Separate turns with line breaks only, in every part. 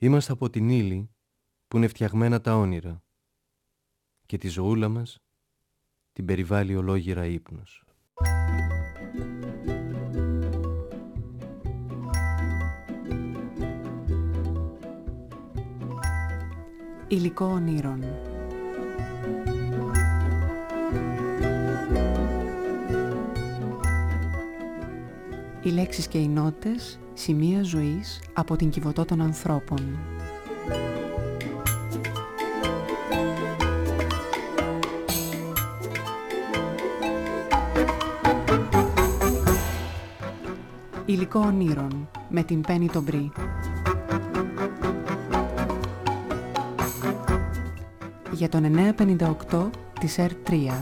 Είμαστε από την ύλη που είναι φτιαγμένα τα όνειρα και τη ζωούλα μας την περιβάλλει ολόγυρα ύπνος.
Υλικό ονείρων. Οι λέξεις και οι νότες, σημεία ζωής από την Κιβωτό των ανθρώπων. Υλικό ονείρων με την Πέννη τον Μπρι. Για τον 958 της ΕΡΤ3.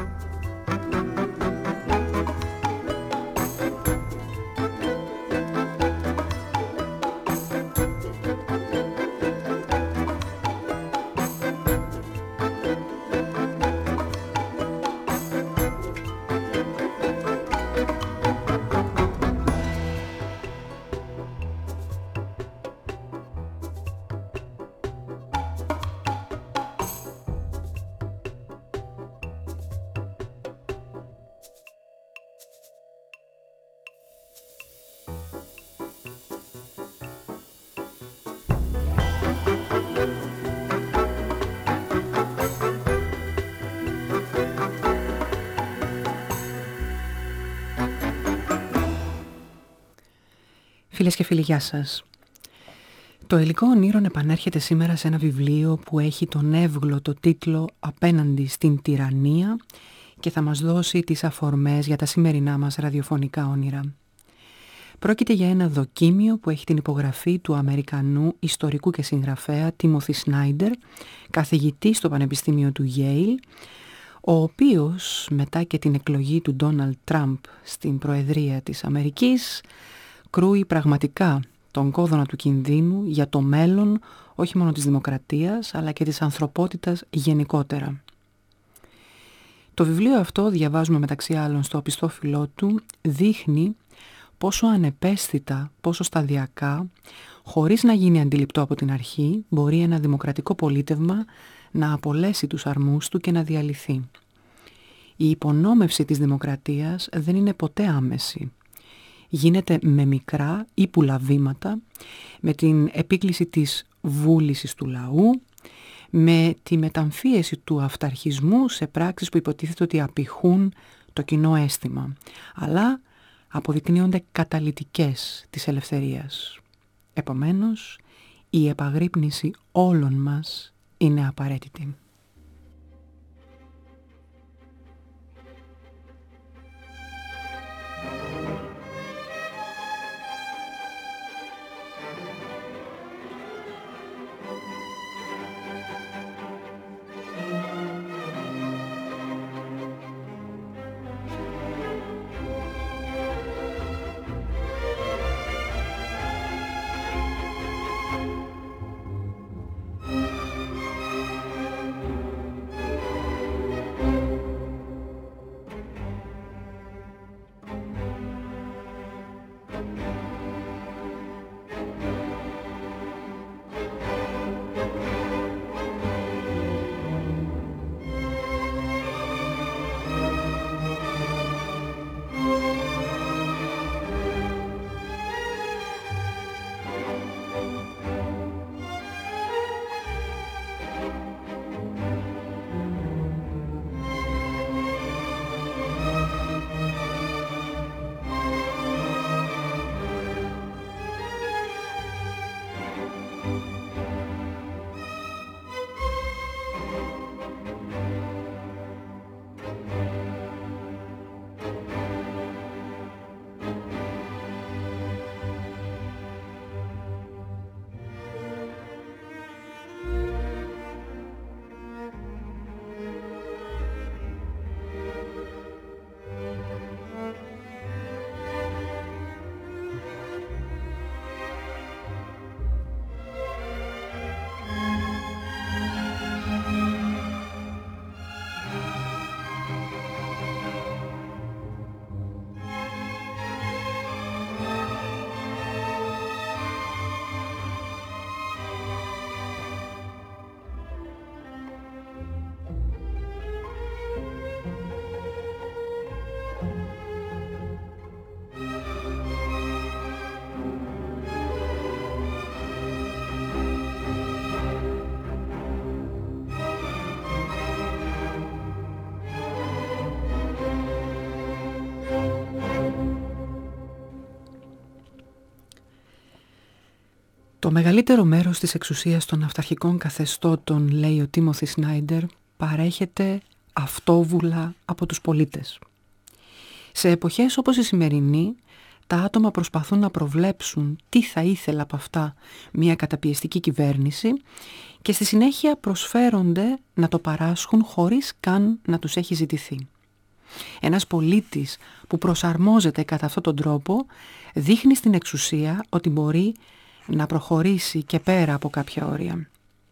Φίλες και φίλοι, γεια σας. Το υλικό ονείρων επανέρχεται σήμερα σε ένα βιβλίο που έχει τον εύγλωτο τίτλο «Απέναντι στην τυραννία» και θα μας δώσει τις αφορμές για τα σημερινά μας ραδιοφωνικά όνειρα. Πρόκειται για ένα δοκίμιο που έχει την υπογραφή του Αμερικανού ιστορικού και συγγραφέα Τίμοθι Σνάιντερ, καθηγητή στο Πανεπιστήμιο του Yale, ο οποίος μετά και την εκλογή του Ντόναλντ Τραμπ στην Προεδρία της Αμερικής κρούει πραγματικά τον κόδωνα του κινδύνου για το μέλλον όχι μόνο της δημοκρατίας αλλά και της ανθρωπότητας γενικότερα. Το βιβλίο αυτό, διαβάζουμε μεταξύ άλλων στο οπισθόφυλλό του, δείχνει πόσο ανεπαίσθητα, πόσο σταδιακά, χωρίς να γίνει αντιληπτό από την αρχή, μπορεί ένα δημοκρατικό πολίτευμα να απολέσει τους αρμούς του και να διαλυθεί. Η υπονόμευση της δημοκρατίας δεν είναι ποτέ άμεση. Γίνεται με μικρά ύπουλα βήματα, με την επίκληση της βούλησης του λαού, με τη μεταμφίεση του αυταρχισμού σε πράξεις που υποτίθεται ότι απηχούν το κοινό αίσθημα, αλλά αποδεικνύονται καταλυτικές της ελευθερίας. Επομένως, η επαγρύπνηση όλων μας είναι απαραίτητη. Το μεγαλύτερο μέρος της εξουσίας των αυταρχικών καθεστώτων, λέει ο Τίμοθι Σνάιντερ, παρέχεται αυτόβουλα από τους πολίτες. Σε εποχές όπως η σημερινή, τα άτομα προσπαθούν να προβλέψουν τι θα ήθελε από αυτά μια καταπιεστική κυβέρνηση και στη συνέχεια προσφέρονται να το παράσχουν χωρίς καν να τους έχει ζητηθεί. Ένας πολίτης που προσαρμόζεται κατά αυτόν τον τρόπο δείχνει στην εξουσία ότι μπορεί να προχωρήσει και πέρα από κάποια όρια.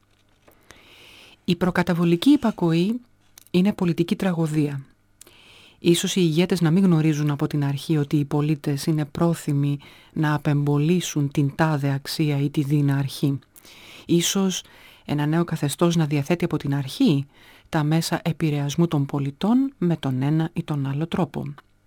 Η προκαταβολική υπακοή είναι πολιτική τραγωδία. Ίσως οι ηγέτες να μην γνωρίζουν από την αρχή ότι οι πολίτες είναι πρόθυμοι να απεμπολίσουν την τάδε αξία ή τη δίνα αρχή. Ίσως ένα νέο καθεστώς να διαθέτει από την αρχή τα μέσα επηρεασμού των πολιτών με τον ένα ή τον άλλο τρόπο.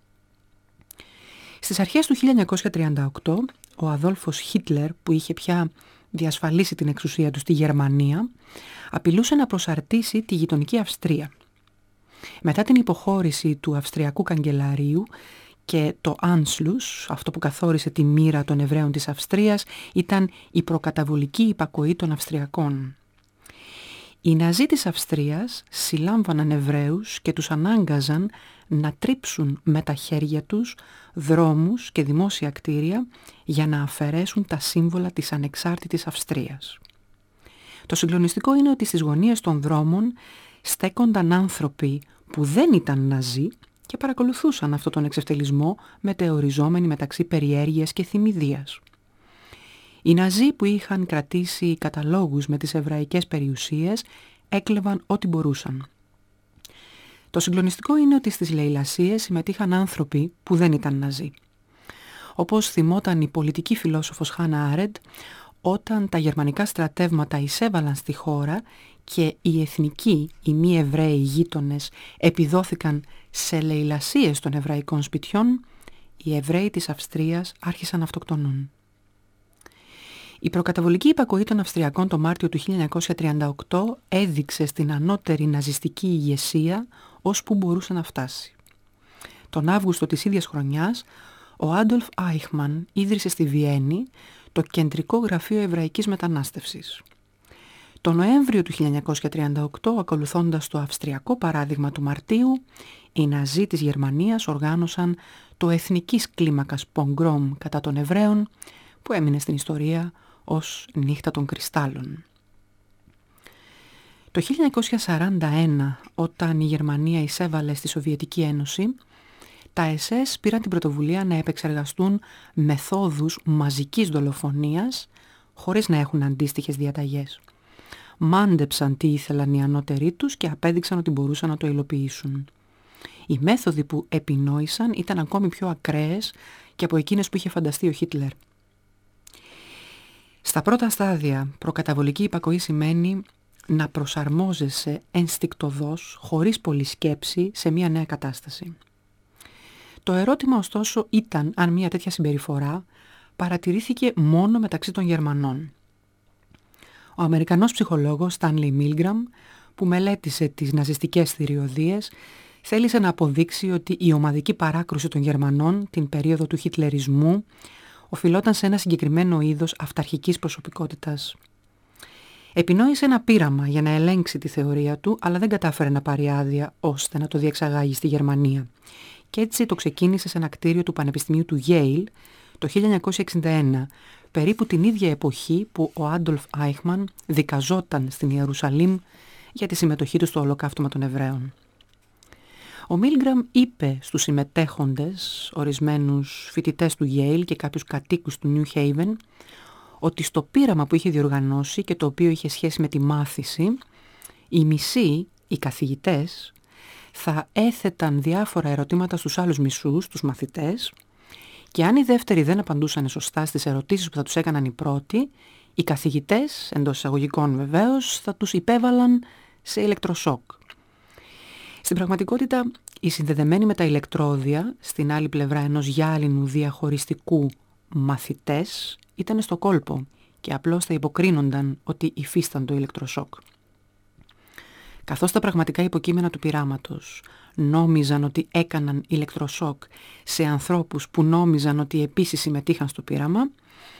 Στις αρχές του 1938, ο Αδόλφος Χίτλερ, που είχε πια διασφαλίσει την εξουσία του στη Γερμανία, απειλούσε να προσαρτήσει τη γειτονική Αυστρία. Μετά την υποχώρηση του Αυστριακού Καγκελαρίου και το Anschluss, αυτό που καθόρισε τη μοίρα των Εβραίων της Αυστρίας, ήταν η προκαταβολική υπακοή των Αυστριακών. Οι Ναζί της Αυστρίας συλλάμβαναν Εβραίους και τους ανάγκαζαν να τρίψουν με τα χέρια τους δρόμους και δημόσια κτίρια για να αφαιρέσουν τα σύμβολα της ανεξάρτητης Αυστρίας. Το συγκλονιστικό είναι ότι στις γωνίες των δρόμων στέκονταν άνθρωποι που δεν ήταν Ναζί και παρακολουθούσαν αυτόν τον εξευτελισμό μετεωριζόμενοι μεταξύ περιέργειας και θυμηδίας. Οι Ναζί που είχαν κρατήσει καταλόγους με τις εβραϊκές περιουσίες έκλεβαν ό,τι μπορούσαν. Το συγκλονιστικό είναι ότι στις λαιλασίες συμμετείχαν άνθρωποι που δεν ήταν Ναζί. Όπως θυμόταν η πολιτική φιλόσοφος Χάνα Άρεντ, όταν τα γερμανικά στρατεύματα εισέβαλαν στη χώρα και οι εθνικοί, οι μη Εβραίοι γείτονες επιδόθηκαν σε λαιλασίες των εβραϊκών σπιτιών, οι Εβραίοι της Αυστρίας άρχισαν να αυτοκτονούν. Η προκαταβολική υπακοή των Αυστριακών το Μάρτιο του 1938 έδειξε στην ανώτερη ναζιστική ηγεσία ώσπου μπορούσε να φτάσει. Τον Αύγουστο της ίδιας χρονιάς, ο Άντολφ Άιχμαν ίδρυσε στη Βιέννη το Κεντρικό Γραφείο Εβραϊκής Μετανάστευσης. Το Νοέμβριο του 1938, ακολουθώντας το αυστριακό παράδειγμα του Μαρτίου, οι Ναζί της Γερμανίας οργάνωσαν το εθνικής κλίμακας πογκρόμ κατά των Εβραίων, που έμεινε στην ιστορία ως νύχτα των κρυστάλλων. Το 1941, όταν η Γερμανία εισέβαλε στη Σοβιετική Ένωση, τα SS πήραν την πρωτοβουλία να επεξεργαστούν μεθόδους μαζικής δολοφονίας χωρίς να έχουν αντίστοιχες διαταγές. Μάντεψαν τι ήθελαν οι ανώτεροι τους και απέδειξαν ότι μπορούσαν να το υλοποιήσουν. Οι μέθοδοι που επινόησαν ήταν ακόμη πιο ακραίες και από εκείνες που είχε φανταστεί ο Χίτλερ. Στα πρώτα στάδια, προκαταβολική υπακοή σημαίνει να προσαρμόζεσαι ενστικτωδώς, χωρίς πολλή σκέψη, σε μια νέα κατάσταση. Το ερώτημα ωστόσο ήταν αν μια τέτοια συμπεριφορά παρατηρήθηκε μόνο μεταξύ των Γερμανών. Ο Αμερικανός ψυχολόγος Stanley Milgram, που μελέτησε τις ναζιστικές θηριωδίες, θέλησε να αποδείξει ότι η ομαδική παράκρουση των Γερμανών την περίοδο του χιτλερισμού οφειλόταν σε ένα συγκεκριμένο είδος αυταρχικής προσωπικότητας. Επινόησε ένα πείραμα για να ελέγξει τη θεωρία του, αλλά δεν κατάφερε να πάρει άδεια ώστε να το διεξαγάγει στη Γερμανία. Και έτσι το ξεκίνησε σε ένα κτίριο του Πανεπιστημίου του Yale το 1961, περίπου την ίδια εποχή που ο Άντολφ Άιχμαν δικαζόταν στην Ιερουσαλήμ για τη συμμετοχή του στο Ολοκαύτωμα των Εβραίων. Ο Μίλγκραμ είπε στους συμμετέχοντες, ορισμένους φοιτητές του Yale και κάποιους κατοίκους του New Haven, ότι στο πείραμα που είχε διοργανώσει και το οποίο είχε σχέση με τη μάθηση, οι μισοί, οι καθηγητές, θα έθεταν διάφορα ερωτήματα στους άλλους μισούς, τους μαθητές, και αν οι δεύτεροι δεν απαντούσαν σωστά στις ερωτήσεις που θα τους έκαναν οι πρώτοι, οι καθηγητές, εντός εισαγωγικών βεβαίως, θα τους υπέβαλαν σε ηλεκτροσόκ. Στην πραγματικότητα, οι συνδεδεμένοι με τα ηλεκτρόδια, στην άλλη πλευρά ενός γυάλινου διαχωριστικού μαθητές, ήταν στο κόλπο και απλώς θα υποκρίνονταν ότι υφίσταν το ηλεκτροσόκ. Καθώς τα πραγματικά υποκείμενα του πειράματος νόμιζαν ότι έκαναν ηλεκτροσόκ σε ανθρώπους που νόμιζαν ότι επίσης συμμετείχαν στο πείραμα,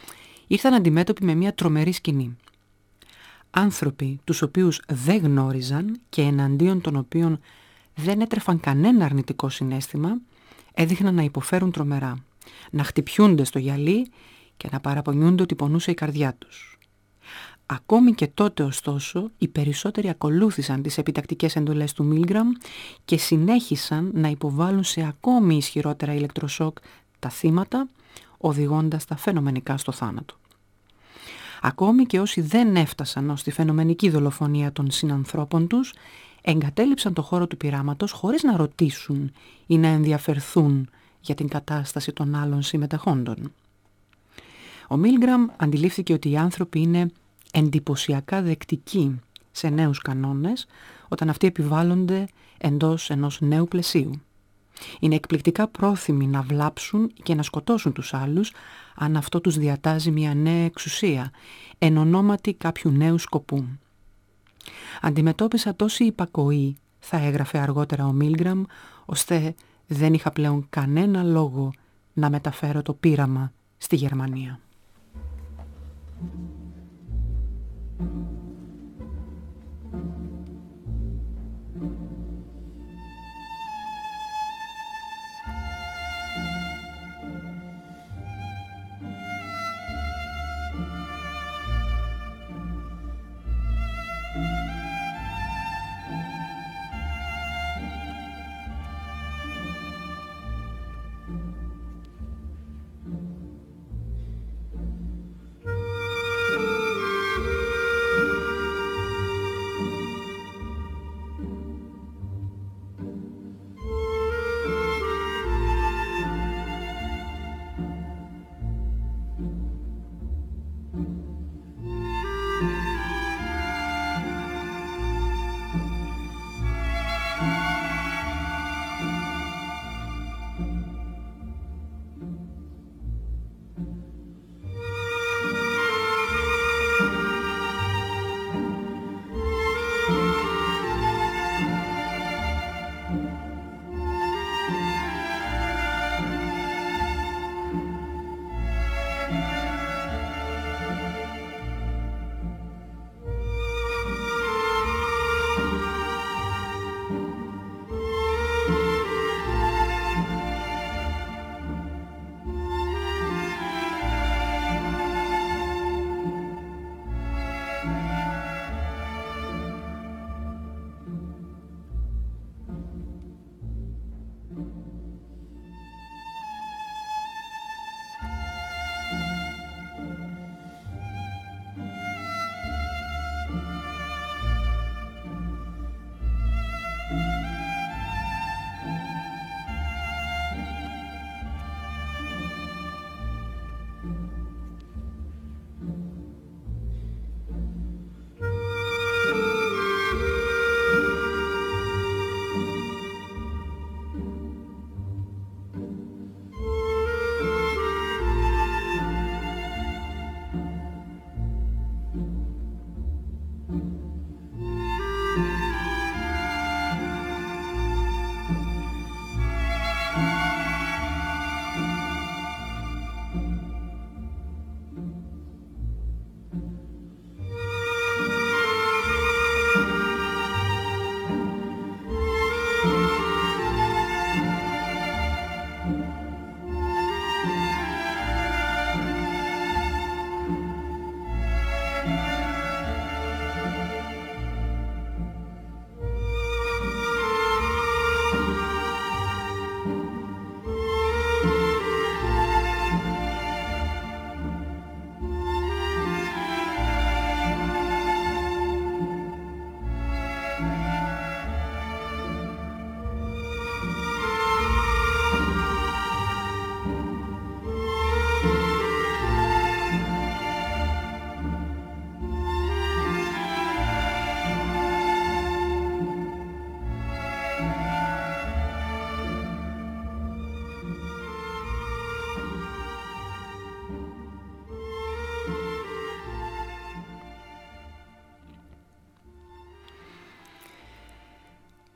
ήρθαν αντιμέτωποι με μια τρομερή σκηνή. Άνθρωποι τους οποίους δεν γνώριζαν και εναντίον των οποίων δεν έτρεφαν κανένα αρνητικό συναίσθημα, έδειχναν να υποφέρουν τρομερά, να χτυπιούνται στο γυαλί και να παραπονιούνται ότι πονούσε η καρδιά τους. Ακόμη και τότε, ωστόσο, οι περισσότεροι ακολούθησαν τις επιτακτικές εντολές του Μίλγκραμ και συνέχισαν να υποβάλλουν σε ακόμη ισχυρότερα ηλεκτροσόκ τα θύματα, οδηγώντας τα φαινομενικά στο θάνατο. Ακόμη και όσοι δεν έφτασαν ως τη φαινομενική δολοφονία των συνανθρώπων τους, εγκατέλειψαν το χώρο του πειράματος χωρίς να ρωτήσουν ή να ενδιαφερθούν για την κατάσταση των άλλων συμμετεχόντων. Ο Μίλγκραμ αντιλήφθηκε ότι οι άνθρωποι είναι εντυπωσιακά δεκτικοί σε νέους κανόνες όταν αυτοί επιβάλλονται εντός ενός νέου πλαισίου. Είναι εκπληκτικά πρόθυμοι να βλάψουν και να σκοτώσουν τους άλλους αν αυτό τους διατάζει μια νέα εξουσία, εν ονόματι κάποιου νέου σκοπού. Αντιμετώπισα τόση υπακοή, θα έγραφε αργότερα ο Μίλγκραμ, ώστε δεν είχα πλέον κανένα λόγο να μεταφέρω το πείραμα στη Γερμανία.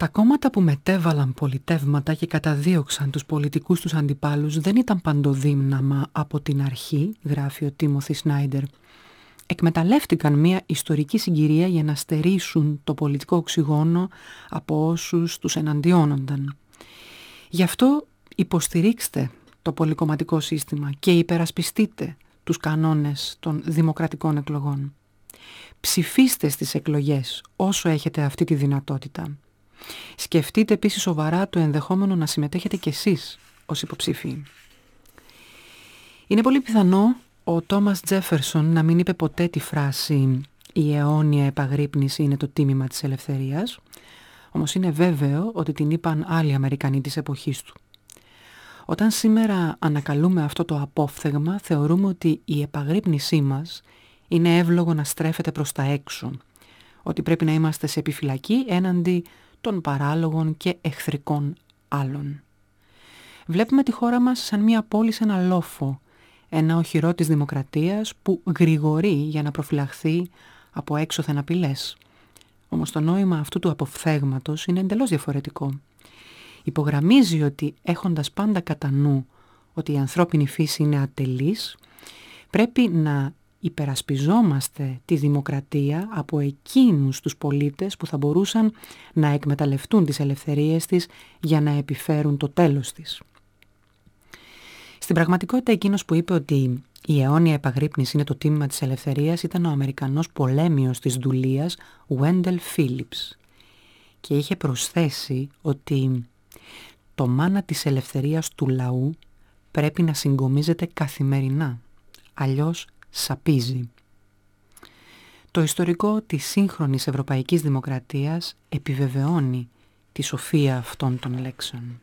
Τα κόμματα που μετέβαλαν πολιτεύματα και καταδίωξαν τους πολιτικούς τους αντιπάλους δεν ήταν παντοδύναμα από την αρχή, γράφει ο Τίμοθι Σνάιντερ. Εκμεταλλεύτηκαν μια ιστορική συγκυρία για να στερήσουν το πολιτικό οξυγόνο από όσους τους εναντιώνονταν. Γι' αυτό υποστηρίξτε το πολυκομματικό σύστημα και υπερασπιστείτε τους κανόνες των δημοκρατικών εκλογών. Ψηφίστε στις εκλογές όσο έχετε αυτή τη δυνατότητα. Σκεφτείτε επίσης σοβαρά το ενδεχόμενο να συμμετέχετε κι εσείς ως υποψήφιοι. Είναι πολύ πιθανό ο Τόμας Τζέφερσον να μην είπε ποτέ τη φράση «Η αιώνια επαγρύπνηση είναι το τίμημα της ελευθερίας», όμως είναι βέβαιο ότι την είπαν άλλοι Αμερικανοί της εποχής του. Όταν σήμερα ανακαλούμε αυτό το απόφθεγμα, θεωρούμε ότι η επαγρύπνησή μας είναι εύλογο να στρέφεται προς τα έξω, ότι πρέπει να είμαστε σε επιφυλακή έναντι των παράλογων και εχθρικών άλλων. Βλέπουμε τη χώρα μας σαν μια πόλη σε ένα λόφο, ένα οχυρό της δημοκρατίας που γρηγορεί για να προφυλαχθεί από έξωθεν απειλές. Όμως το νόημα αυτού του αποφθέγματος είναι εντελώς διαφορετικό. Υπογραμμίζει ότι έχοντας πάντα κατά νου ότι η ανθρώπινη φύση είναι ατελής, πρέπει να υπερασπιζόμαστε τη δημοκρατία από εκείνους τους πολίτες που θα μπορούσαν να εκμεταλλευτούν τις ελευθερίες της για να επιφέρουν το τέλος της. Στην πραγματικότητα εκείνος που είπε ότι η αιώνια επαγρύπνηση είναι το τίμημα της ελευθερίας ήταν ο Αμερικανός πολέμιος της δουλείας Wendell Phillips και είχε προσθέσει ότι το μάνα της ελευθερίας του λαού πρέπει να συγκομίζεται καθημερινά, αλλιώς σαπίζει. Το ιστορικό της σύγχρονης ευρωπαϊκής δημοκρατίας επιβεβαιώνει τη σοφία αυτών των λέξεων.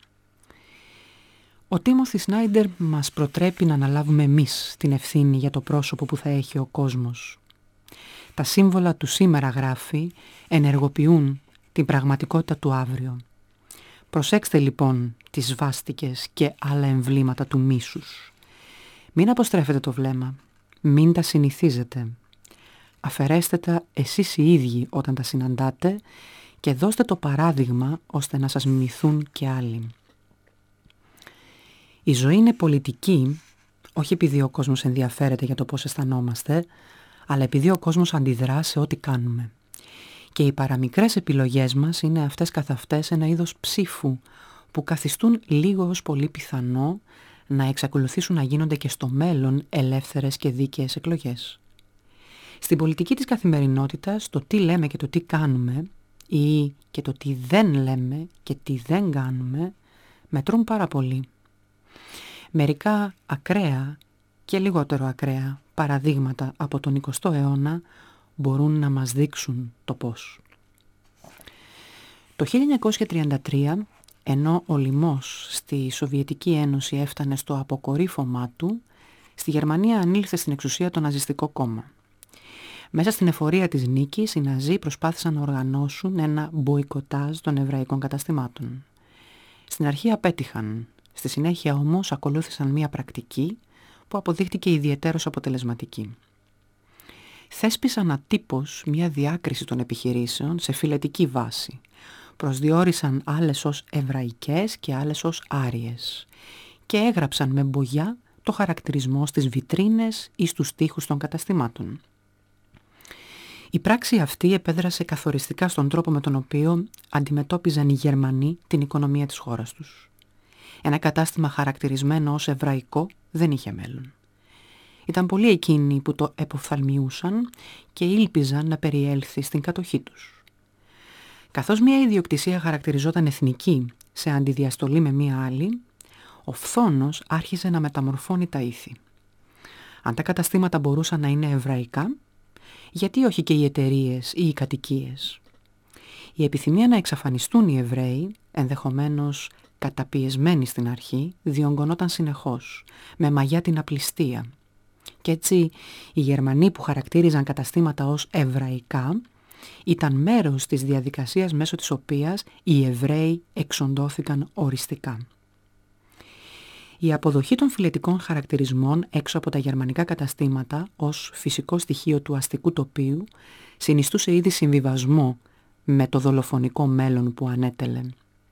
Ο Τίμοθι Σνάιντερ μας προτρέπει να αναλάβουμε εμείς την ευθύνη για το πρόσωπο που θα έχει ο κόσμος. Τα σύμβολα του σήμερα, γράφει, ενεργοποιούν την πραγματικότητα του αύριο. Προσέξτε λοιπόν τις σβάστικες και άλλα εμβλήματα του μίσους. Μην αποστρέφετε το βλέμμα, μην τα συνηθίζετε. Αφαιρέστε τα εσείς οι ίδιοι όταν τα συναντάτε και δώστε το παράδειγμα ώστε να σας μιμηθούν και άλλοι. Η ζωή είναι πολιτική, όχι επειδή ο κόσμος ενδιαφέρεται για το πώς αισθανόμαστε, αλλά επειδή ο κόσμος αντιδρά σε ό,τι κάνουμε. Και οι παραμικρές επιλογές μας είναι αυτές καθ' αυτές ένα είδος ψήφου που καθιστούν λίγο ως πολύ πιθανό να εξακολουθήσουν να γίνονται και στο μέλλον ελεύθερες και δίκαιες εκλογές. Στην πολιτική της καθημερινότητας, το τι λέμε και το τι κάνουμε ή και το τι δεν λέμε και τι δεν κάνουμε μετρούν πάρα πολύ. Μερικά ακραία και λιγότερο ακραία παραδείγματα από τον 20ο αιώνα μπορούν να μας δείξουν το πώς. Το 1933, ενώ ο λοιμός στη Σοβιετική Ένωση έφτανε στο αποκορύφωμά του, στη Γερμανία ανήλθε στην εξουσία το Ναζιστικό κόμμα. Μέσα στην εφορία της νίκης, οι Ναζί προσπάθησαν να οργανώσουν ένα μποϊκοτάζ των εβραϊκών καταστημάτων. Στην αρχή απέτυχαν. Στη συνέχεια όμως ακολούθησαν μία πρακτική που αποδείχτηκε ιδιαιτέρως αποτελεσματική. Θέσπισαν ατύπως μία διάκριση των επιχειρήσεων σε φυλετική βάση. Προσδιορίσαν άλλες ως εβραϊκές και άλλες ως άριες και έγραψαν με μπογιά το χαρακτηρισμό στις βιτρίνες ή στους τοίχους των καταστημάτων. Η πράξη αυτή επέδρασε καθοριστικά στον τρόπο με τον οποίο αντιμετώπιζαν οι Γερμανοί την οικονομία της χώρας τους. Ένα κατάστημα χαρακτηρισμένο ως εβραϊκό δεν είχε μέλλον. Ήταν πολλοί εκείνοι που το εποφθαλμιούσαν και ήλπιζαν να περιέλθει στην κατοχή τους. Καθώς μια ιδιοκτησία χαρακτηριζόταν εθνική σε αντιδιαστολή με μια άλλη, ο φθόνος άρχισε να μεταμορφώνει τα ήθη. Αν τα καταστήματα μπορούσαν να είναι εβραϊκά, γιατί όχι και οι εταιρείες ή οι κατοικίες. Η επιθυμία να εξαφανιστούν οι Εβραίοι, ενδεχομένως καταπιεσμένοι στην αρχή, διονγκωνόταν συνεχώς, με μαγιά την απληστία. Κι έτσι οι Γερμανοί που χαρακτήριζαν καταστήματα ως εβραϊκά ήταν μέρος της διαδικασίας μέσω της οποίας οι Εβραίοι εξοντώθηκαν οριστικά. Η αποδοχή των φυλετικών χαρακτηρισμών έξω από τα γερμανικά καταστήματα ως φυσικό στοιχείο του αστικού τοπίου συνιστούσε ήδη συμβιβασμό με το δολοφονικό μέλλον που ανέτελε.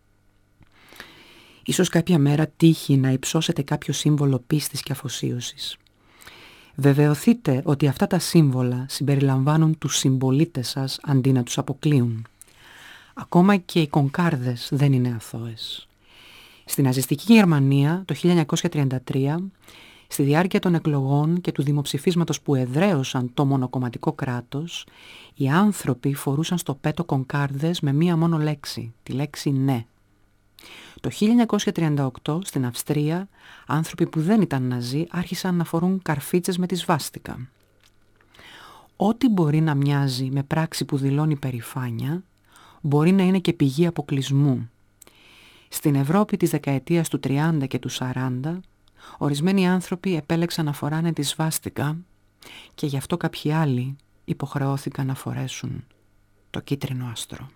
Ίσως κάποια μέρα τύχει να υψώσετε κάποιο σύμβολο πίστης και αφοσίωσης. Βεβαιωθείτε ότι αυτά τα σύμβολα συμπεριλαμβάνουν τους συμπολίτες σας αντί να τους αποκλείουν. Ακόμα και οι κονκάρδες δεν είναι αθώες. Στην ναζιστική Γερμανία το 1933, στη διάρκεια των εκλογών και του δημοψηφίσματος που εδραίωσαν το μονοκομματικό κράτος, οι άνθρωποι φορούσαν στο πέτο κονκάρδες με μία μόνο λέξη, τη λέξη «ναι». Το 1938 στην Αυστρία, άνθρωποι που δεν ήταν Ναζί άρχισαν να φορούν καρφίτσες με τη σβάστικα. Ό,τι μπορεί να μοιάζει με πράξη που δηλώνει περηφάνεια, μπορεί να είναι και πηγή αποκλεισμού. Στην Ευρώπη της δεκαετίας του 30 και του 40, ορισμένοι άνθρωποι επέλεξαν να φοράνε τη σβάστικα και γι' αυτό κάποιοι άλλοι υποχρεώθηκαν να φορέσουν το κίτρινο άστρο.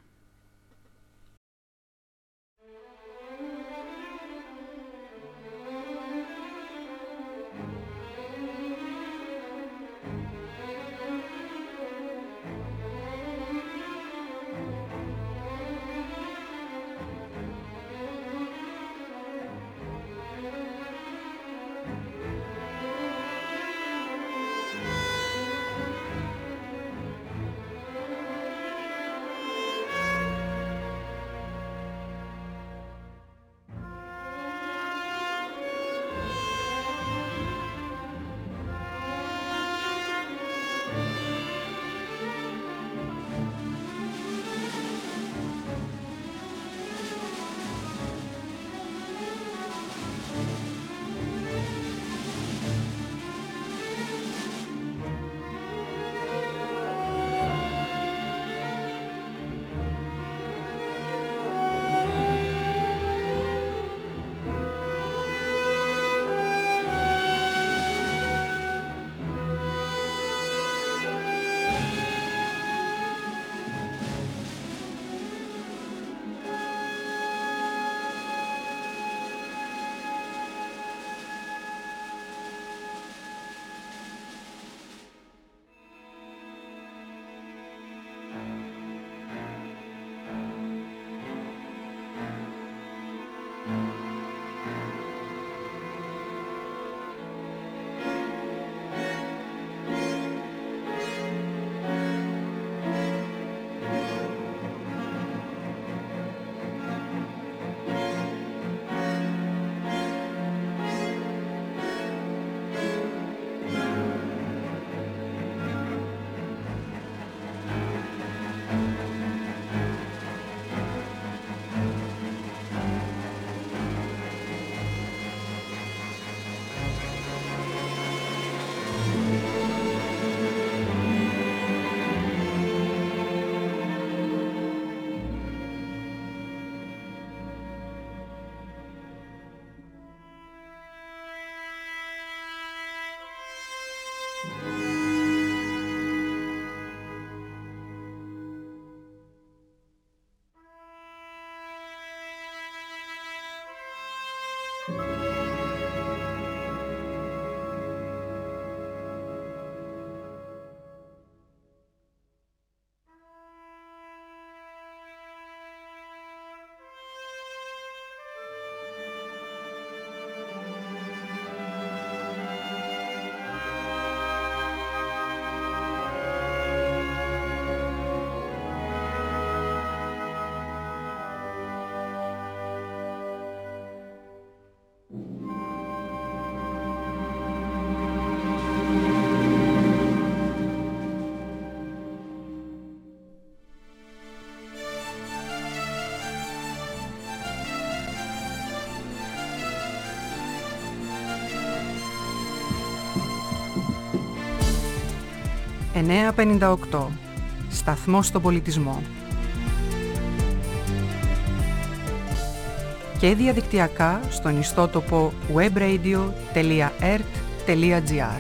«958. Σταθμός στον πολιτισμό». Και διαδικτυακά στον ιστότοπο webradio.ert.gr.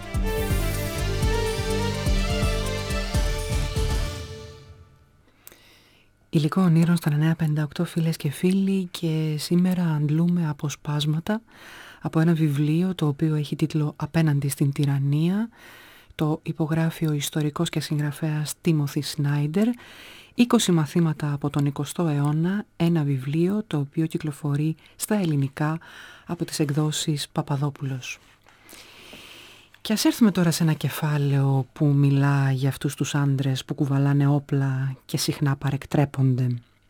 Υλικό ονείρων στα 958, φίλες και φίλοι, και σήμερα αντλούμε αποσπάσματα από ένα βιβλίο το οποίο έχει τίτλο «Απέναντι στην τυραννία». Το υπογράφει ο ιστορικός και συγγραφέας Τίμοθι Σνάιντερ. 20 μαθήματα από τον 20ο αιώνα, ένα βιβλίο το οποίο κυκλοφορεί στα ελληνικά από τις εκδόσεις Παπαδόπουλος. Και ας έρθουμε τώρα σε ένα κεφάλαιο που μιλά για αυτούς τους άντρες που κουβαλάνε όπλα και συχνά παρεκτρέπονται.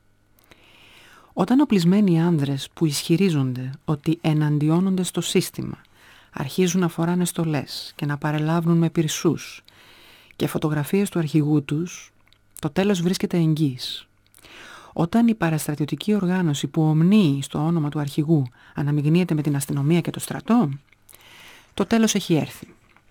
Όταν οπλισμένοι άνδρες που ισχυρίζονται ότι εναντιώνονται στο σύστημα αρχίζουν να φοράνε στολές και να παρελάβουν με πυρσούς και φωτογραφίες του αρχηγού τους, το τέλος βρίσκεται εγγύς. Όταν η παραστρατιωτική οργάνωση που ομνύει στο όνομα του αρχηγού αναμειγνύεται με την αστυνομία και το στρατό, το τέλος έχει έρθει.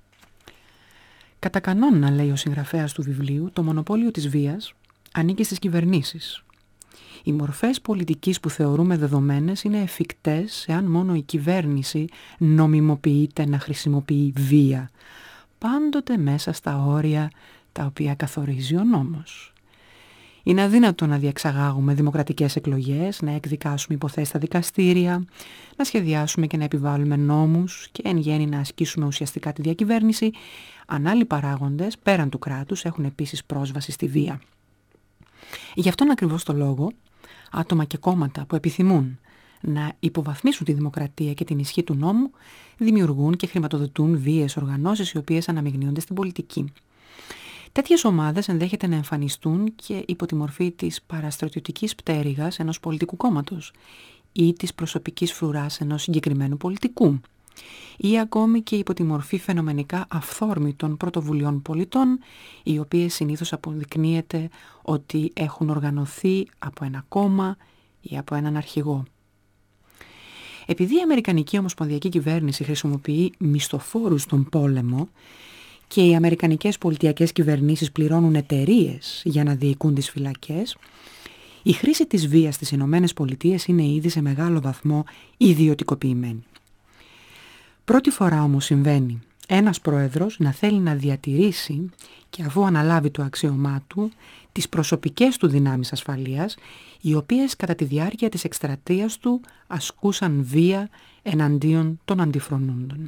Κατά κανόνα, λέει ο συγγραφέας του βιβλίου, το μονοπόλιο της βίας ανήκει στις κυβερνήσεις. Οι μορφές πολιτικής που θεωρούμε δεδομένες είναι εφικτές εάν μόνο η κυβέρνηση νομιμοποιείται να χρησιμοποιεί βία, πάντοτε μέσα στα όρια τα οποία καθορίζει ο νόμος. Είναι αδύνατο να διεξαγάγουμε δημοκρατικές εκλογές, να εκδικάσουμε υποθέσεις στα δικαστήρια, να σχεδιάσουμε και να επιβάλλουμε νόμους και εν γέννη να ασκήσουμε ουσιαστικά τη διακυβέρνηση, αν άλλοι παράγοντες πέραν του κράτους έχουν επίσης πρόσβαση στη βία. Γι' αυτόν ακριβώς το λόγο, άτομα και κόμματα που επιθυμούν να υποβαθμίσουν τη δημοκρατία και την ισχύ του νόμου, δημιουργούν και χρηματοδοτούν βίαιες οργανώσεις οι οποίες αναμειγνύονται στην πολιτική. Τέτοιες ομάδες ενδέχεται να εμφανιστούν και υπό τη μορφή της παραστρατιωτικής πτέρυγας ενός πολιτικού κόμματος ή της προσωπικής φρουράς ενός συγκεκριμένου πολιτικού ή ακόμη και υπό τη μορφή φαινομενικά αυθόρμητων πρωτοβουλειών πολιτών, οι οποίες συνήθως αποδεικνύεται ότι έχουν οργανωθεί από ένα κόμμα ή από έναν αρχηγό. Επειδή η Αμερικανική Ομοσπονδιακή Κυβέρνηση χρησιμοποιεί μισθοφόρους στον πόλεμο και οι αμερικανικές πολιτιακές κυβερνήσεις πληρώνουν εταιρείες για να διοικούν τις φυλακές, η χρήση της βίας στις Ηνωμένες Πολιτείες είναι ήδη σε μεγάλο βαθμό ιδιωτικοποιημένη. Πρώτη φορά όμως συμβαίνει ένας πρόεδρος να θέλει να διατηρήσει και αφού αναλάβει το αξίωμά του τις προσωπικές του δυνάμεις ασφαλείας, οι οποίες κατά τη διάρκεια της εκστρατείας του ασκούσαν βία εναντίον των αντιφρονούντων.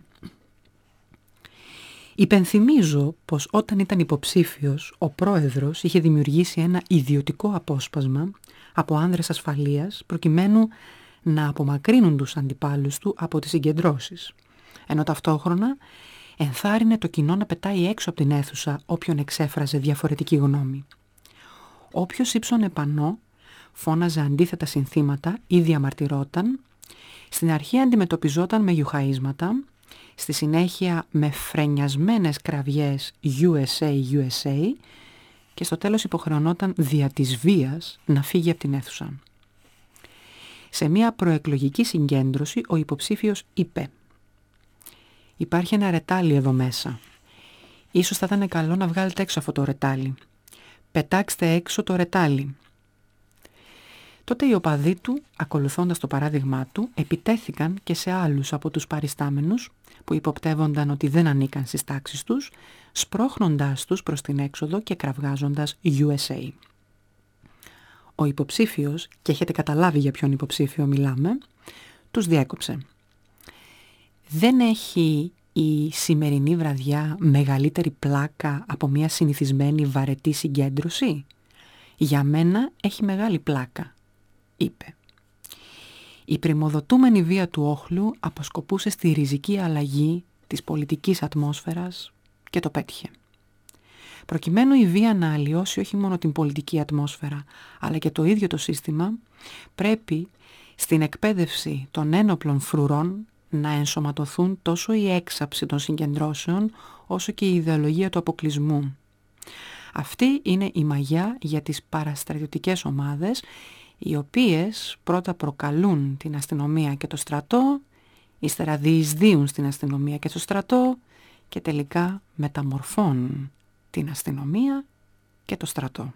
Υπενθυμίζω πως όταν ήταν υποψήφιος, ο πρόεδρος είχε δημιουργήσει ένα ιδιωτικό απόσπασμα από άνδρες ασφαλείας προκειμένου να απομακρύνουν τους αντιπάλους του από τις συγκεντρώσεις, ενώ ταυτόχρονα ενθάρρυνε το κοινό να πετάει έξω από την αίθουσα όποιον εξέφραζε διαφορετική γνώμη. Όποιος ύψωνε πανό, φώναζε αντίθετα συνθήματα ή διαμαρτυρόταν, στην αρχή αντιμετωπιζόταν με γιουχαΐσματα, στη συνέχεια με φρενιασμένες κραυγές USA, USA και στο τέλος υποχρεωνόταν δια της βίας να φύγει από την αίθουσα. Σε μια προεκλογική συγκέντρωση ο υποψήφιος είπε «Υπάρχει ένα ρετάλι εδώ μέσα. Ίσως θα ήταν καλό να βγάλετε έξω αυτό το ρετάλι. Πετάξτε έξω το ρετάλι». Τότε οι οπαδοί του, ακολουθώντας το παράδειγμά του, επιτέθηκαν και σε άλλους από τους παριστάμενους που υποπτεύονταν ότι δεν ανήκαν στις τάξεις τους, σπρώχνοντάς τους προς την έξοδο και κραυγάζοντας USA. Ο υποψήφιος, και έχετε καταλάβει για ποιον υποψήφιο μιλάμε, τους διέκοψε. Δεν έχει η σημερινή βραδιά μεγαλύτερη πλάκα από μια συνηθισμένη βαρετή συγκέντρωση? Για μένα έχει μεγάλη πλάκα, είπε. Η πρημοδοτούμενη βία του όχλου αποσκοπούσε στη ριζική αλλαγή της πολιτικής ατμόσφαιρας και το πέτυχε. Προκειμένου η βία να αλλοιώσει όχι μόνο την πολιτική ατμόσφαιρα, αλλά και το ίδιο το σύστημα, πρέπει στην εκπαίδευση των ένοπλων φρουρών να ενσωματωθούν τόσο η έξαψη των συγκεντρώσεων, όσο και η ιδεολογία του αποκλεισμού. Αυτή είναι η μαγιά για τις παραστρατιωτικές ομάδες, οι οποίες πρώτα προκαλούν την αστυνομία και το στρατό, ύστερα διεισδύουν στην αστυνομία και το στρατό και τελικά μεταμορφώνουν την αστυνομία και το στρατό.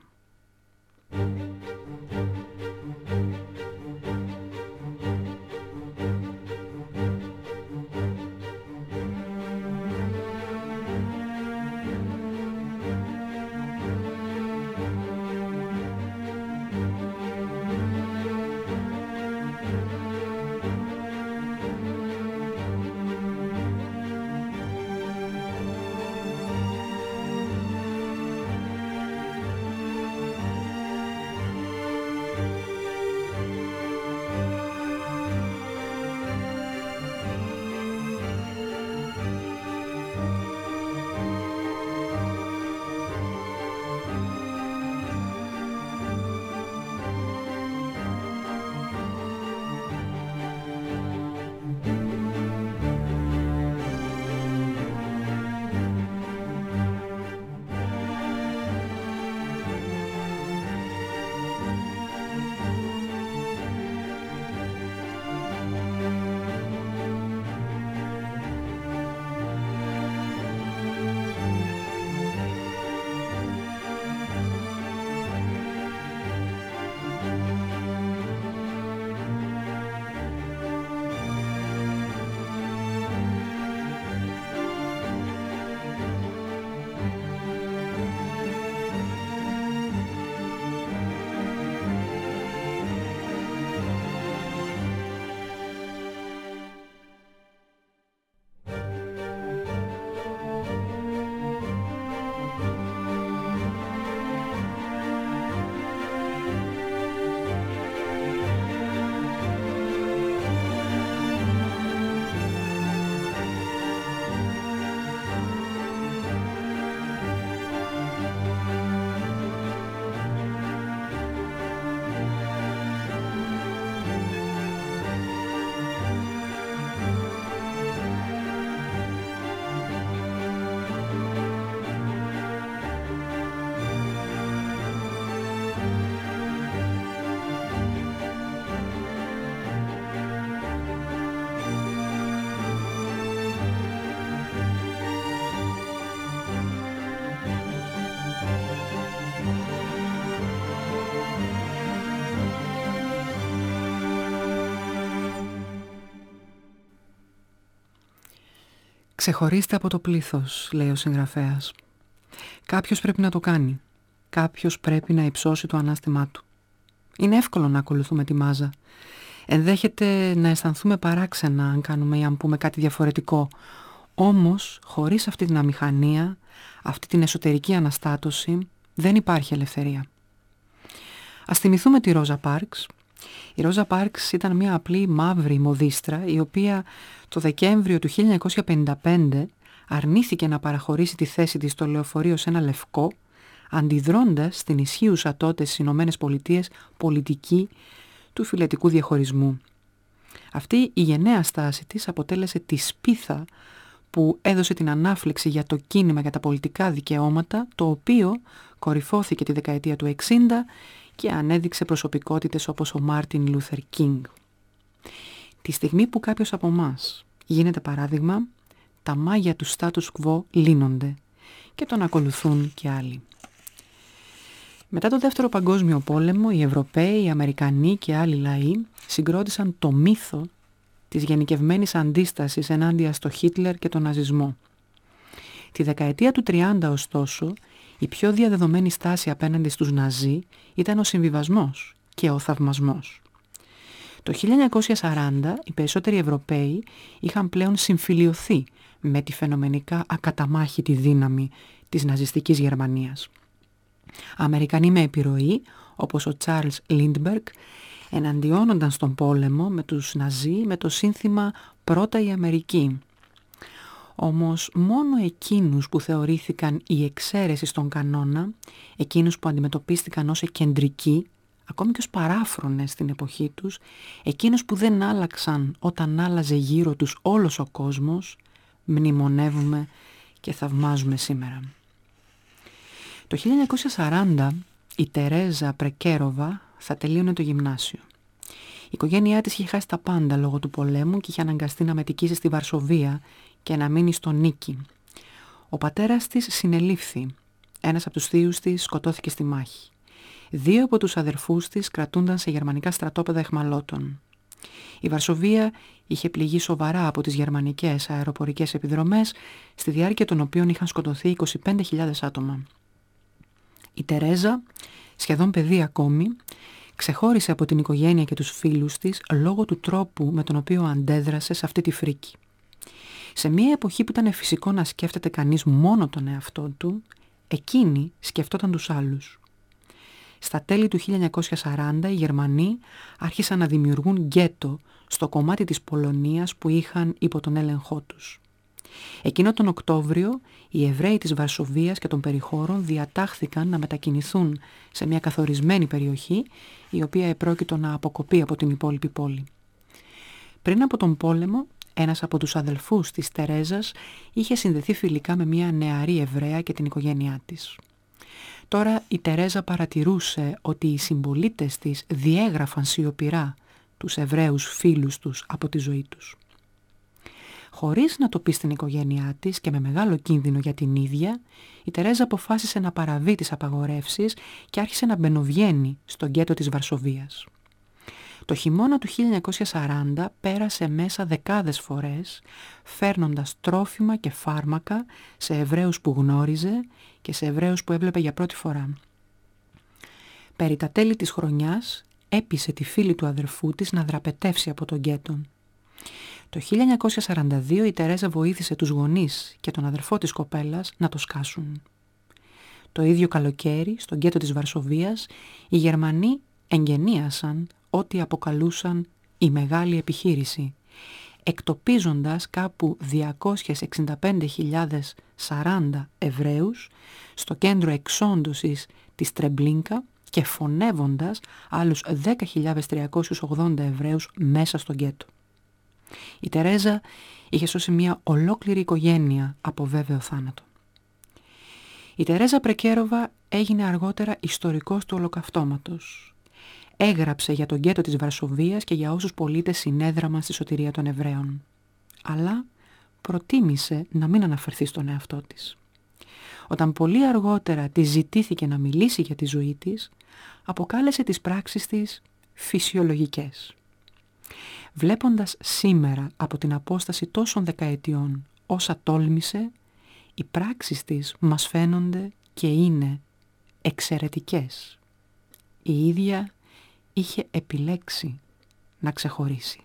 «Ξεχωρίστε από το πλήθος», λέει ο συγγραφέας. Κάποιος πρέπει να το κάνει. Κάποιος πρέπει να υψώσει το ανάστημά του. Είναι εύκολο να ακολουθούμε τη μάζα. Ενδέχεται να αισθανθούμε παράξενα αν κάνουμε ή αν πούμε κάτι διαφορετικό. Όμως, χωρίς αυτή την αμηχανία, αυτή την εσωτερική αναστάτωση, δεν υπάρχει ελευθερία. Ας θυμηθούμε τη Ρόζα Πάρξ. Η Ρόζα Πάρξ ήταν μια απλή μαύρη μοδίστρα, η οποία το Δεκέμβριο του 1955 αρνήθηκε να παραχωρήσει τη θέση της στο λεωφορείο σε ένα λευκό, αντιδρώντας στην ισχύουσα τότε στις Ηνωμένες Πολιτείες πολιτική του φυλετικού διαχωρισμού. Αυτή η γενναία στάση της αποτέλεσε τη σπίθα που έδωσε την ανάφλεξη για το κίνημα για τα πολιτικά δικαιώματα, το οποίο κορυφώθηκε τη δεκαετία του 60 και ανέδειξε προσωπικότητες όπως ο Μάρτιν Λούθερ Κίνγκ. Τη στιγμή που κάποιος από εμάς γίνεται παράδειγμα, τα μάγια του status quo λύνονται και τον ακολουθούν και άλλοι. Μετά το Δεύτερο Παγκόσμιο Πόλεμο, οι Ευρωπαίοι, οι Αμερικανοί και άλλοι λαοί συγκρότησαν το μύθο της γενικευμένης αντίστασης ενάντια στο Χίτλερ και τον ναζισμό. Τη δεκαετία του 30, ωστόσο, η πιο διαδεδομένη στάση απέναντι στους Ναζί ήταν ο συμβιβασμός και ο θαυμασμός. Το 1940 οι περισσότεροι Ευρωπαίοι είχαν πλέον συμφιλιωθεί με τη φαινομενικά ακαταμάχητη δύναμη της ναζιστικής Γερμανίας. Αμερικανοί με επιρροή, όπως ο Τσάρλς Λίντμπεργκ, εναντιώνονταν στον πόλεμο με τους Ναζί με το σύνθημα «Πρώτα η Αμερική». Όμως μόνο εκείνους που θεωρήθηκαν η εξαίρεση στον κανόνα, εκείνους που αντιμετωπίστηκαν ως εκκεντρικοί, ακόμη και ως παράφρονες στην εποχή τους, εκείνους που δεν άλλαξαν όταν άλλαζε γύρω τους όλος ο κόσμος, μνημονεύουμε και θαυμάζουμε σήμερα. Το 1940 η Τερέζα Πρεκέροβα θα τελείωνε το γυμνάσιο. Η οικογένειά της είχε χάσει τα πάντα λόγω του πολέμου και είχε αναγκαστεί να μετικήσει στη Βαρσοβία και να μείνει στο Νίκη. Ο πατέρας της συνελήφθη. Ένας από τους θείους της σκοτώθηκε στη μάχη. 2 από τους αδερφούς της κρατούνταν σε γερμανικά στρατόπεδα αιχμαλώτων. Η Βαρσοβία είχε πληγεί σοβαρά από τις γερμανικές αεροπορικές επιδρομές, στη διάρκεια των οποίων είχαν σκοτωθεί 25.000 άτομα. Η Τερέζα, σχεδόν παιδί ακόμη, ξεχώρισε από την οικογένεια και τους φίλους της λόγω του τρόπου με τον οποίο αντέδρασε σε αυτή τη φρίκη. Σε μια εποχή που ήταν φυσικό να σκέφτεται κανείς μόνο τον εαυτό του, εκείνη σκεφτόταν τους άλλους. Στα τέλη του 1940 οι Γερμανοί άρχισαν να δημιουργούν γκέτο στο κομμάτι της Πολωνίας που είχαν υπό τον έλεγχό τους. Εκείνο τον Οκτώβριο οι Εβραίοι της Βαρσοβίας και των περιχώρων διατάχθηκαν να μετακινηθούν σε μια καθορισμένη περιοχή η οποία επρόκειτο να αποκοπεί από την υπόλοιπη πόλη. Πριν από τον πόλεμο, ένας από τους αδελφούς της Τερέζας είχε συνδεθεί φιλικά με μια νεαρή Εβραία και την οικογένειά της. Τώρα η Τερέζα παρατηρούσε ότι οι συμπολίτες της διέγραφαν σιωπηρά τους Εβραίους φίλους τους από τη ζωή τους. Χωρίς να το πει στην οικογένειά της και με μεγάλο κίνδυνο για την ίδια, η Τερέζα αποφάσισε να παραβεί τις απαγορεύσεις και άρχισε να μπαινοβγαίνει στο γκέτο της Βαρσοβίας. Το χειμώνα του 1940 πέρασε μέσα δεκάδες φορές, φέρνοντας τρόφιμα και φάρμακα σε Εβραίους που γνώριζε και σε Εβραίους που έβλεπε για πρώτη φορά. Περί τα τέλη της χρονιάς έπεισε τη φίλη του αδερφού της να δραπετεύσει από τον γκέτο. Το 1942 η Τερέζα βοήθησε τους γονείς και τον αδερφό της κοπέλας να το σκάσουν. Το ίδιο καλοκαίρι, στο γκέτο της Βαρσοβίας, οι Γερμανοί εγγενίασαν ό,τι αποκαλούσαν η μεγάλη επιχείρηση, εκτοπίζοντας κάπου 265.040 Εβραίους στο κέντρο εξόντωσης της Τρεμπλίνκα και φωνεύοντας άλλους 10.380 Εβραίους μέσα στο γκέτο. Η Τερέζα είχε σώσει μια ολόκληρη οικογένεια από βέβαιο θάνατο. Η Τερέζα Πρεκέροβα έγινε αργότερα ιστορικός του Ολοκαυτώματος. Έγραψε για τον γκέτο της Βαρσοβίας και για όσους πολίτες συνέδραμαν στη σωτηρία των Εβραίων. Αλλά προτίμησε να μην αναφερθεί στον εαυτό της. Όταν πολύ αργότερα της ζητήθηκε να μιλήσει για τη ζωή της, αποκάλεσε τις πράξεις της φυσιολογικές. Βλέποντας σήμερα από την απόσταση τόσων δεκαετιών όσα τόλμησε, οι πράξεις της μας φαίνονται και είναι εξαιρετικές. Η ίδια είχε επιλέξει να ξεχωρίσει.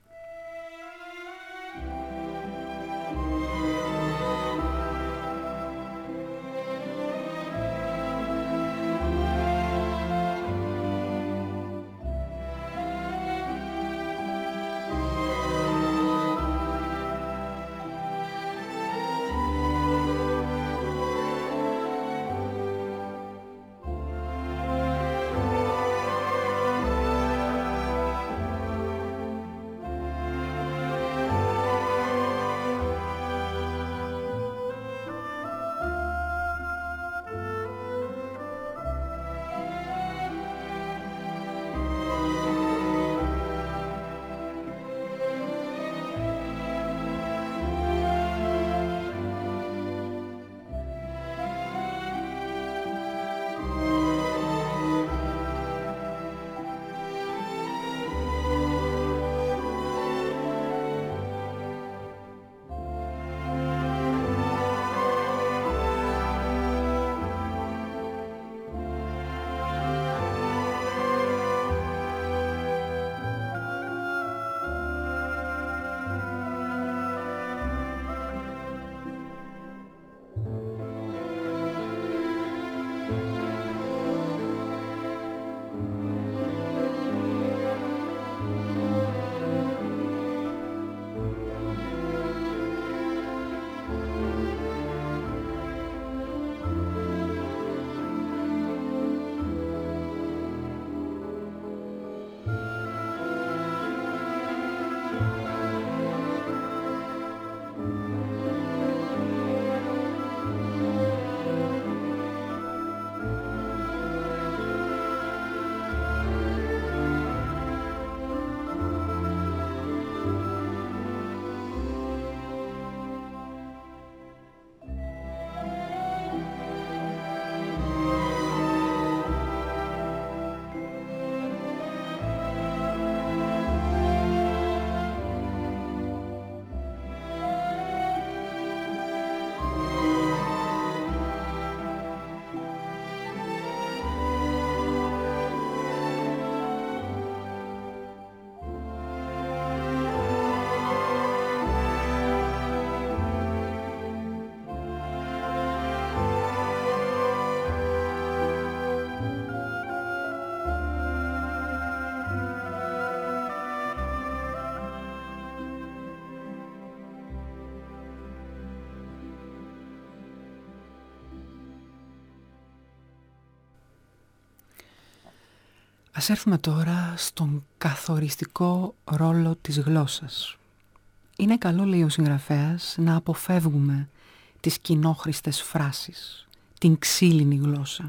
Ας έρθουμε τώρα στον καθοριστικό ρόλο της γλώσσας. Είναι καλό, λέει ο συγγραφέας, να αποφεύγουμε τις κοινόχρηστες φράσεις, την ξύλινη γλώσσα.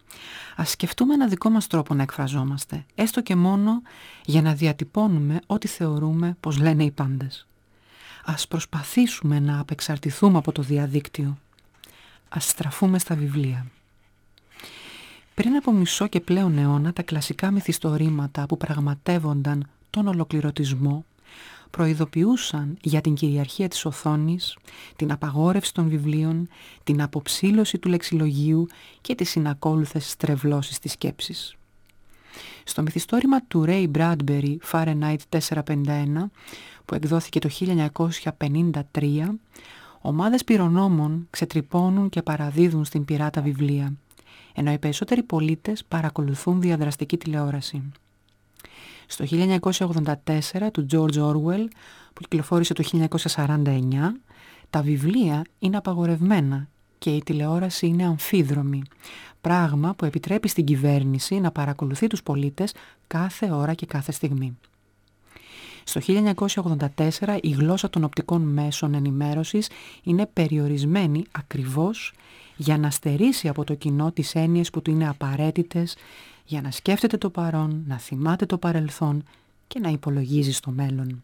Ας σκεφτούμε ένα δικό μας τρόπο να εκφραζόμαστε, έστω και μόνο για να διατυπώνουμε ό,τι θεωρούμε πως λένε οι πάντες. Ας προσπαθήσουμε να απεξαρτηθούμε από το διαδίκτυο. Ας στραφούμε στα βιβλία. Πριν από μισό και πλέον αιώνα, τα κλασικά μυθιστορήματα που πραγματεύονταν τον ολοκληρωτισμό προειδοποιούσαν για την κυριαρχία της οθόνης, την απαγόρευση των βιβλίων, την αποψήλωση του λεξιλογίου και τις συνακόλουθες στρεβλώσεις της σκέψης. Στο μυθιστόρημα του Ray Bradbury, Fahrenheit 451, που εκδόθηκε το 1953, ομάδες πυρονόμων ξετρυπώνουν και παραδίδουν στην πειράτα βιβλία, ενώ οι περισσότεροι πολίτες παρακολουθούν διαδραστική τηλεόραση. Στο 1984 του George Orwell, που κυκλοφόρησε το 1949, τα βιβλία είναι απαγορευμένα και η τηλεόραση είναι αμφίδρομη, πράγμα που επιτρέπει στην κυβέρνηση να παρακολουθεί τους πολίτες κάθε ώρα και κάθε στιγμή. Στο 1984 η γλώσσα των οπτικών μέσων ενημέρωσης είναι περιορισμένη ακριβώς για να στερήσει από το κοινό τις έννοιες που του είναι απαραίτητες για να σκέφτεται το παρόν, να θυμάται το παρελθόν και να υπολογίζει στο μέλλον.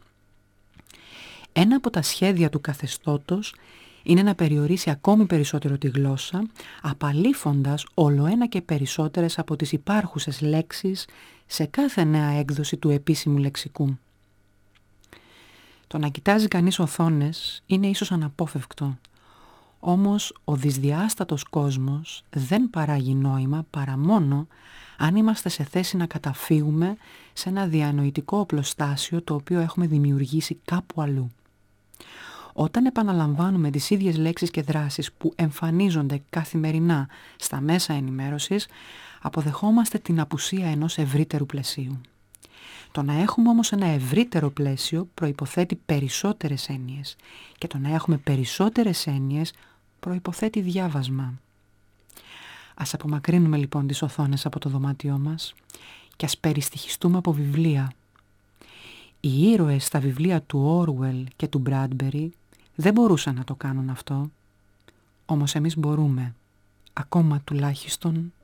Ένα από τα σχέδια του καθεστώτος είναι να περιορίσει ακόμη περισσότερο τη γλώσσα, απαλήφοντας ολοένα και περισσότερες από τις υπάρχουσες λέξεις σε κάθε νέα έκδοση του επίσημου λεξικού. Το να κοιτάζει κανείς οθόνες είναι ίσως αναπόφευκτο. Όμως ο δυσδιάστατος κόσμος δεν παράγει νόημα παρά μόνο αν είμαστε σε θέση να καταφύγουμε σε ένα διανοητικό οπλοστάσιο το οποίο έχουμε δημιουργήσει κάπου αλλού. Όταν επαναλαμβάνουμε τις ίδιες λέξεις και δράσεις που εμφανίζονται καθημερινά στα μέσα ενημέρωσης, αποδεχόμαστε την απουσία ενός ευρύτερου πλαισίου. Το να έχουμε όμως ένα ευρύτερο πλαίσιο προϋποθέτει περισσότερες έννοιες και το να έχουμε περισσότερες έννοιες προϋποθέτει διάβασμα. Ας απομακρύνουμε λοιπόν τις οθόνες από το δωμάτιό μας και ας περιστοιχιστούμε από βιβλία. Οι ήρωες στα βιβλία του Orwell και του Bradbury δεν μπορούσαν να το κάνουν αυτό, όμως εμείς μπορούμε, ακόμα τουλάχιστον.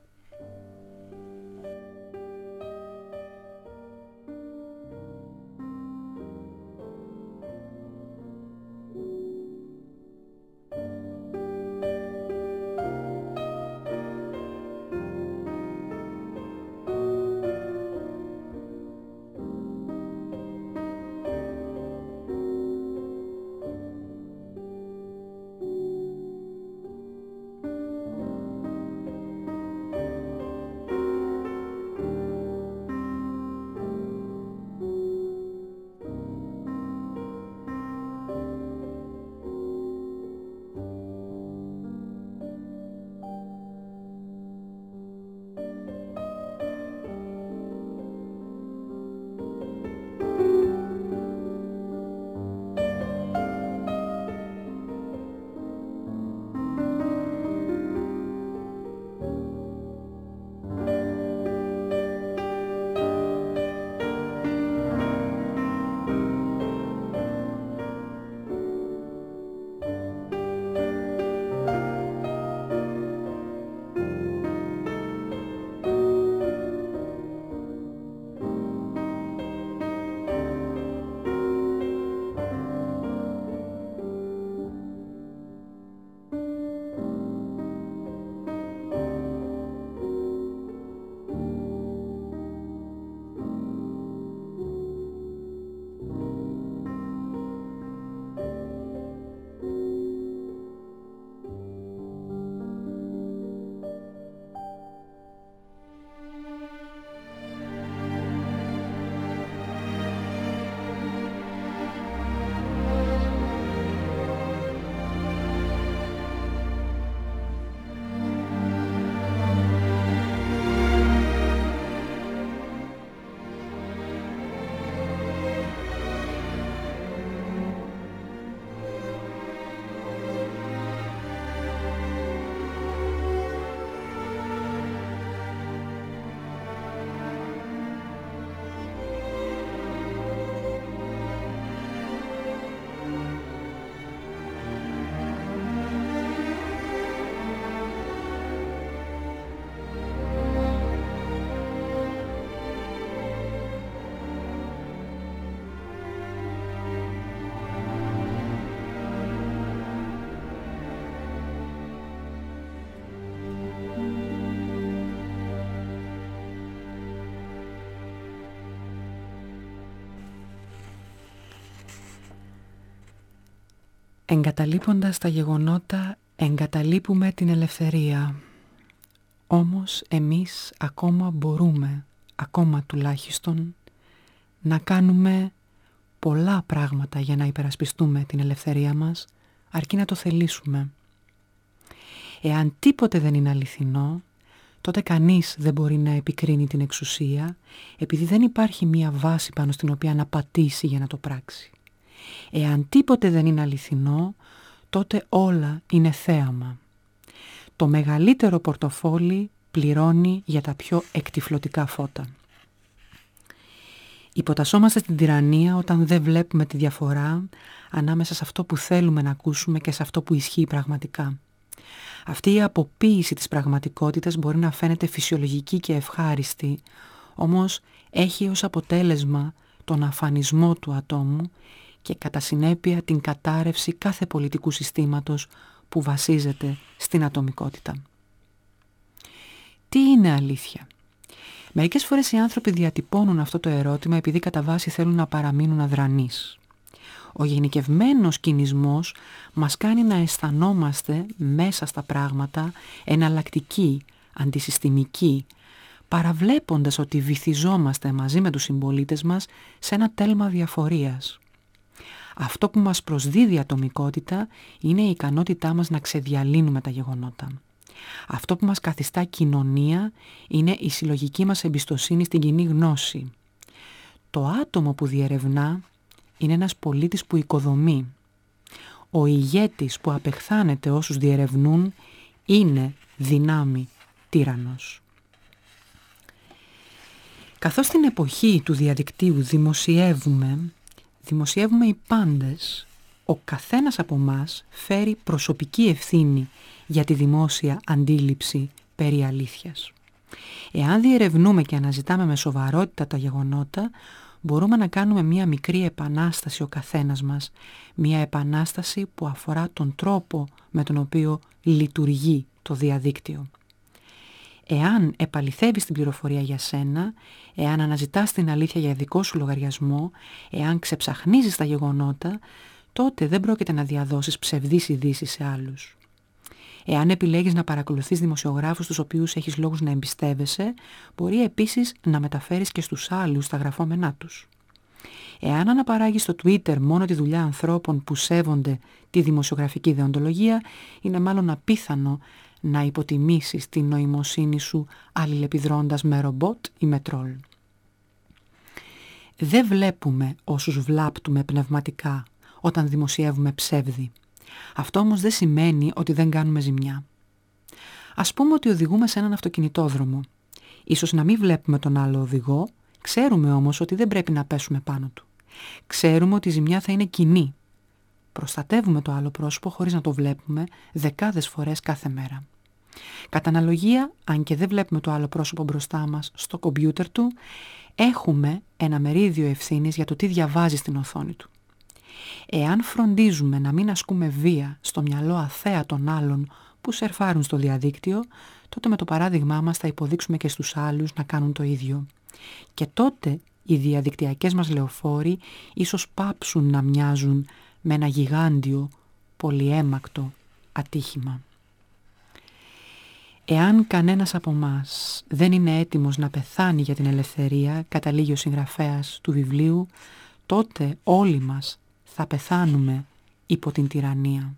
Εγκαταλείποντας τα γεγονότα, εγκαταλείπουμε την ελευθερία. Όμως εμείς ακόμα μπορούμε, ακόμα τουλάχιστον, να κάνουμε πολλά πράγματα για να υπερασπιστούμε την ελευθερία μας, αρκεί να το θελήσουμε. Εάν τίποτε δεν είναι αληθινό, τότε κανείς δεν μπορεί να επικρίνει την εξουσία, επειδή δεν υπάρχει μία βάση πάνω στην οποία να πατήσει για να το πράξει. Εάν τίποτε δεν είναι αληθινό, τότε όλα είναι θέαμα. Το μεγαλύτερο πορτοφόλι πληρώνει για τα πιο εκτυφλωτικά φώτα. Υποτασσόμαστε στην τυραννία όταν δεν βλέπουμε τη διαφορά ανάμεσα σε αυτό που θέλουμε να ακούσουμε και σε αυτό που ισχύει πραγματικά. Αυτή η αποποίηση της πραγματικότητας μπορεί να φαίνεται φυσιολογική και ευχάριστη, όμως έχει ως αποτέλεσμα τον αφανισμό του ατόμου και κατά συνέπεια την κατάρρευση κάθε πολιτικού συστήματος που βασίζεται στην ατομικότητα. Τι είναι αλήθεια? Μερικές φορές οι άνθρωποι διατυπώνουν αυτό το ερώτημα επειδή κατά βάση θέλουν να παραμείνουν αδρανείς. Ο γενικευμένος κινησμός μας κάνει να αισθανόμαστε μέσα στα πράγματα εναλλακτικοί, αντισυστημικοί, παραβλέποντας ότι βυθιζόμαστε μαζί με τους συμπολίτες μας σε ένα τέλμα διαφορίας. Αυτό που μας προσδίδει ατομικότητα είναι η ικανότητά μας να ξεδιαλύνουμε τα γεγονότα. Αυτό που μας καθιστά κοινωνία είναι η συλλογική μας εμπιστοσύνη στην κοινή γνώση. Το άτομο που διερευνά είναι ένας πολίτης που οικοδομεί. Ο ηγέτης που απεχθάνεται όσους διερευνούν είναι δυνάμει τύραννος. Καθώς στην εποχή του διαδικτύου δημοσιεύουμε οι πάντες, ο καθένας από μας φέρει προσωπική ευθύνη για τη δημόσια αντίληψη περί αλήθειας. Εάν διερευνούμε και αναζητάμε με σοβαρότητα τα γεγονότα, μπορούμε να κάνουμε μία μικρή επανάσταση ο καθένας μας, μία επανάσταση που αφορά τον τρόπο με τον οποίο λειτουργεί το διαδίκτυο. Εάν επαληθεύεις την πληροφορία για σένα, εάν αναζητάς την αλήθεια για δικό σου λογαριασμό, εάν ξεψαχνίζεις τα γεγονότα, τότε δεν πρόκειται να διαδώσεις ψευδείς ειδήσεις σε άλλους. Εάν επιλέγεις να παρακολουθείς δημοσιογράφους τους οποίους έχεις λόγους να εμπιστεύεσαι, μπορεί επίσης να μεταφέρεις και στους άλλους τα γραφόμενά τους. Εάν αναπαράγεις στο Twitter μόνο τη δουλειά ανθρώπων που σέβονται τη δημοσιογραφική δεοντολογία, είναι μάλλον απίθανο να υποτιμήσεις την νοημοσύνη σου αλληλεπιδρώντας με ρομπότ ή με τρόλ. Δεν βλέπουμε όσους βλάπτουμε πνευματικά όταν δημοσιεύουμε ψεύδι. Αυτό όμως δεν σημαίνει ότι δεν κάνουμε ζημιά. Ας πούμε ότι οδηγούμε σε έναν αυτοκινητόδρομο. Ίσως να μην βλέπουμε τον άλλο οδηγό, ξέρουμε όμως ότι δεν πρέπει να πέσουμε πάνω του. Ξέρουμε ότι η ζημιά θα είναι κοινή. Προστατεύουμε το άλλο πρόσωπο χωρίς να το βλέπουμε δεκάδες φορές κάθε μέρα. Κατά αναλογία, αν και δεν βλέπουμε το άλλο πρόσωπο μπροστά μας στο κομπιούτερ του, έχουμε ένα μερίδιο ευθύνης για το τι διαβάζει στην οθόνη του. Εάν φροντίζουμε να μην ασκούμε βία στο μυαλό αθέα των άλλων που σερφάρουν στο διαδίκτυο, τότε με το παράδειγμά μας θα υποδείξουμε και στους άλλους να κάνουν το ίδιο. Και τότε οι διαδικτυακές μας λεωφόροι ίσως πάψουν να μοιάζουν με ένα γιγάντιο, πολυέμακτο ατύχημα. Εάν κανένας από μας δεν είναι έτοιμος να πεθάνει για την ελευθερία, καταλήγει ο συγγραφέας του βιβλίου, τότε όλοι μας θα πεθάνουμε υπό την τυραννία.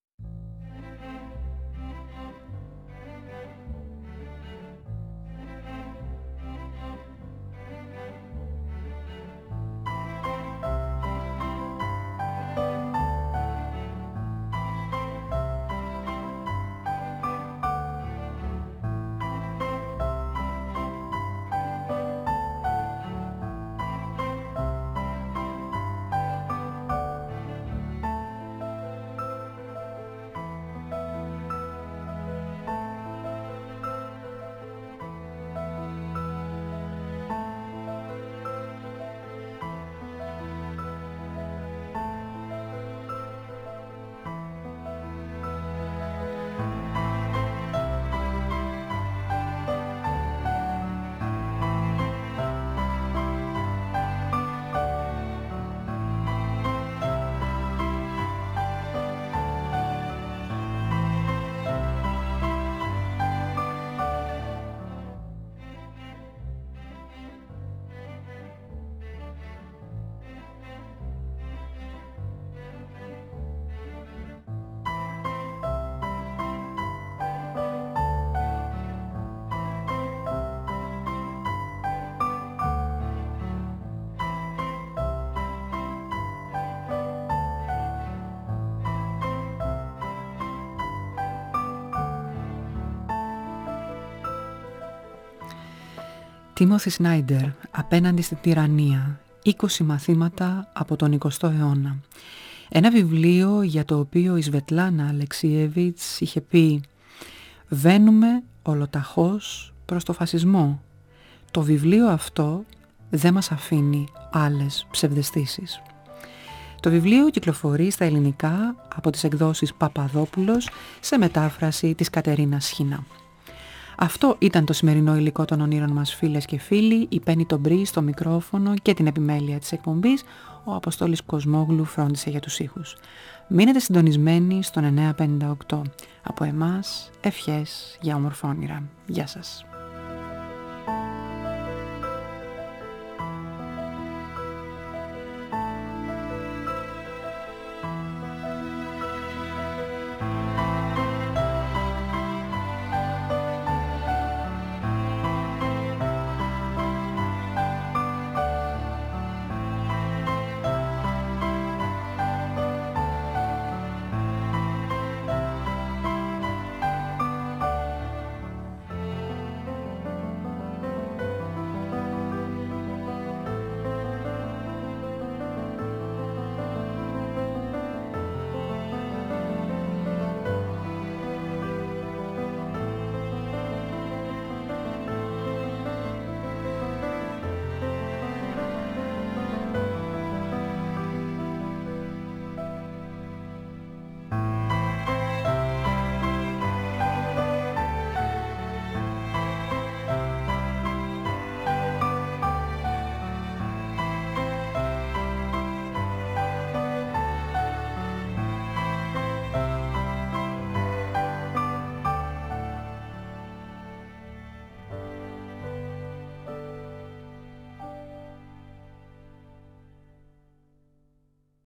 Τίμοθι Σνάιντερ, απέναντι στην τυραννία, 20 μαθήματα από τον 20ο αιώνα. Ένα βιβλίο για το οποίο η Σβετλάνα Αλεξιέβιτς είχε πει «Βαίνουμε ολοταχώς προς το φασισμό». Το βιβλίο αυτό δεν μας αφήνει άλλες ψευδαισθήσεις. Το βιβλίο κυκλοφορεί στα ελληνικά από τις εκδόσεις Παπαδόπουλος σε μετάφραση της Κατερίνας Σχοινά. Αυτό ήταν το σημερινό υλικό των ονείρων μας, φίλες και φίλοι. Η Πέννη Τομπρή στο μικρόφωνο και την επιμέλεια της εκπομπής. Ο Αποστόλης Κοσμόγλου φρόντισε για τους ήχους. Μείνετε συντονισμένοι στον 958. Από εμάς, ευχές για όμορφα όνειρα. Γεια σας.